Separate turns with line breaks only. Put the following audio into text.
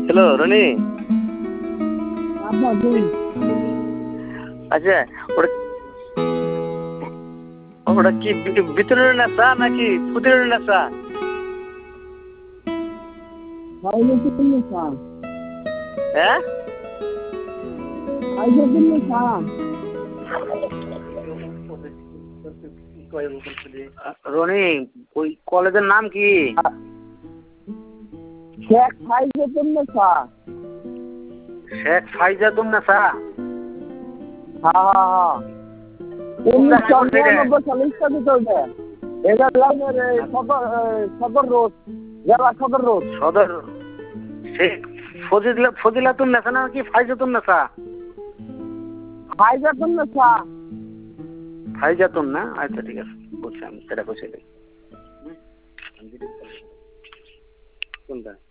Hello Roni. আচ্ছা ওটা ওটা কি ভিতরের নেশা নাকি ফুটের নেশা? হ্যাঁ রনি, ওই কলেজের নাম কি?
শেখ ফাইজুতুন নেসা।
শেখ ফাইজাতুন নেসা।
হ্যাঁ 1999 সালে স্থাপিত হয়েছে। এটা লাইনের সদর রোড, জেলা সদর রোড।
সদর শেখ ফজিলাতুন নেসা নাকি ফাইজাতুন নেসা?
ফাইজাতুন নেসা।
ফাইজাতুন না? আচ্ছা ঠিক আছে, বলছি আমি সেটা বসে কোনটা